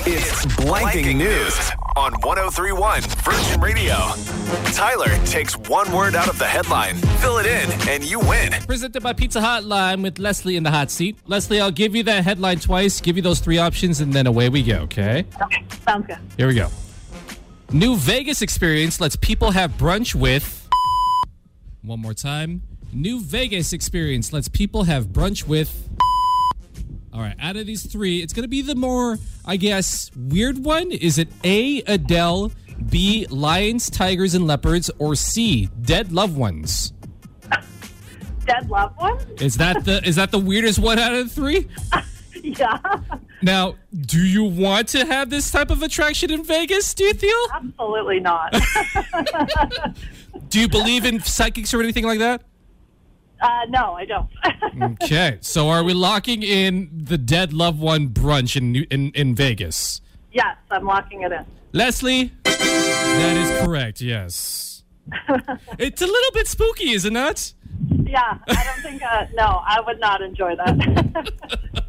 It's Blanking News on 103.1 Virgin Radio. Tyler takes one word out of the headline, fill it in, and you win. Presented by Pizza Hotline with Leslie in the hot seat. Leslie, I'll give you that headline twice, give you those three options, and then away we go, okay? Okay, sounds good. Here we go. New Vegas experience lets people have brunch with... One more time. New Vegas experience lets people have brunch with... All right, out of these three, it's going to be the more, I guess, weird one. Is it A, Adele, B, lions, tigers, and leopards, or C, dead loved ones? Dead loved ones? Is that the weirdest one out of the three? Yeah. Now, do you want to have this type of attraction in Vegas, do you feel? Absolutely not. Do you believe in psychics or anything like that? No, I don't. Okay, so are we locking in the dead loved one brunch in Vegas? Yes, I'm locking it in. Leslie, that is correct, yes. It's a little bit spooky, is it not? Yeah, I don't think, no, I would not enjoy that.